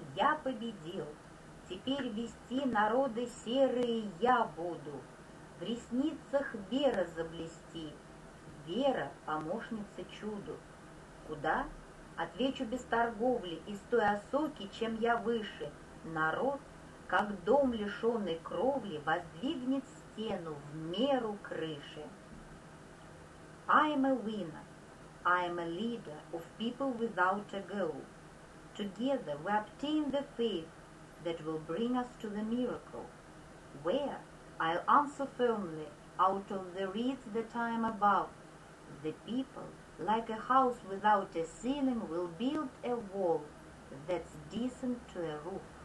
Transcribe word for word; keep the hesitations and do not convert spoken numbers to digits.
Я победил. Теперь вести народы серые я буду. В ресницах вера заблести. Вера — помощница чуду. Куда? Отвечу без торговли, из той осоки, чем я выше. Народ, как дом, лишенный кровли, воздвигнет стену в меру крыши. I am a winner. I am a leader of people without a goal. Together we obtain the faith that will bring us to the miracle. Where? I'll answer firmly, out of the reeds that I am above. The people, like a house without a ceiling, will build a wall that's decent to a roof.